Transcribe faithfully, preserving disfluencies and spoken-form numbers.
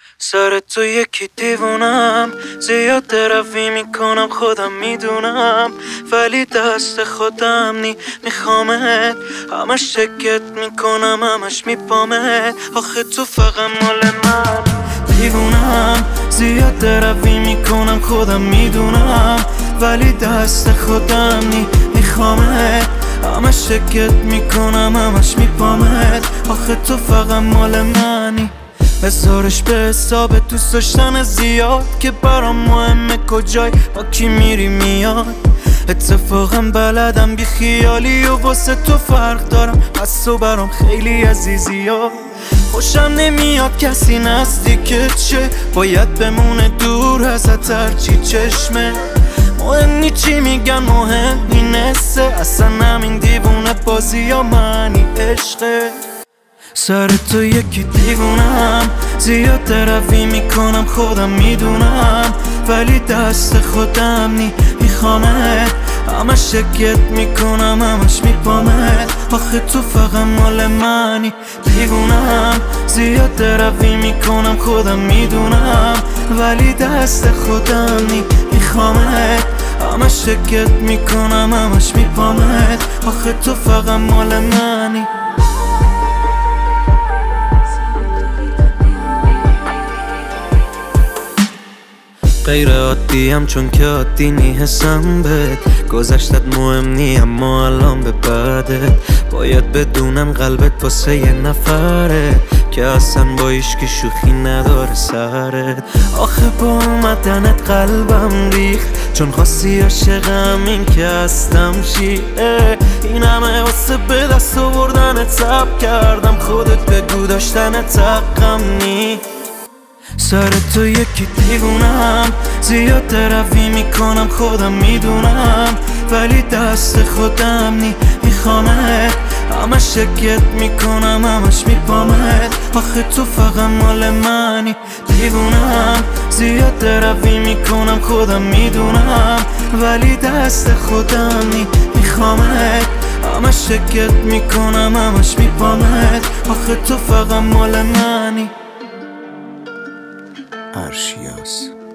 سر تو یکی دیوونم، زیاد روی میکنم خودم میدونم، ولی دست خودم نی میخوامت، همش شکت میکنم همش میپامت. آخه تو فقط مال من دیوونم، زیاد روی میکنم خودم میدونم، ولی دست خودم نی میخوامت، همش شکت میکنم همش میپامت. آخه تو فقط مال منی، بذارش به حساب دوست داشتن زیاد که برام مهمه کجای با کی میری میاد. اتفاقا بلدم بی خیالی و واسه تو فرق دارم، پس تو برام خیلی عزیزی ها. خوشم نمیاد کسی نزدیکت شه، باید بمونه دور ازت هرچی چشمه. مهم نی چی میگن مهم اینسته، اصلا همین دیوونه بازی یا منی عشقه. سر تو یکی دیوونم، زیاد روی میکنم خودم میدونم، ولی دست خودم نی میخوامت، همش شکت میکنم همش میپامت. آخه تو فقط مال منی دیوونم، زیاد روی میکنم خودم میدونم، ولی دست خودم نی میخوامت، همش شکت میکنم همش میپامت. آخه تو فقط مال منی. غیر عادیم چون که عادی نی حسم بهت، گذشتت مهم نی اما الان به بعدت باید بدونم قلبت واسه یه نفره که اصلا با ایشکی شوخی نداره سرت. آخه با اومدنت قلبم ریخت، چون خواستی عاشقم این که هستم شیعه. این همه واسه به دست آوردنت صبر کردم، خودت بگو داشتنت حقم نی. سر تو یکی دیوونم، زیاد روی میکنم خودم میدونم، ولی دست خودم نی میخوامت، همش شکت میکنم همش میپامت. آخه تو فقط مال منی دیوونم، زیاد روی میکنم خودم میدونم، ولی دست خودم نی میخوامت، همش شکت میکنم همش میپامت. آخه تو فقط مال منی. ارشیاس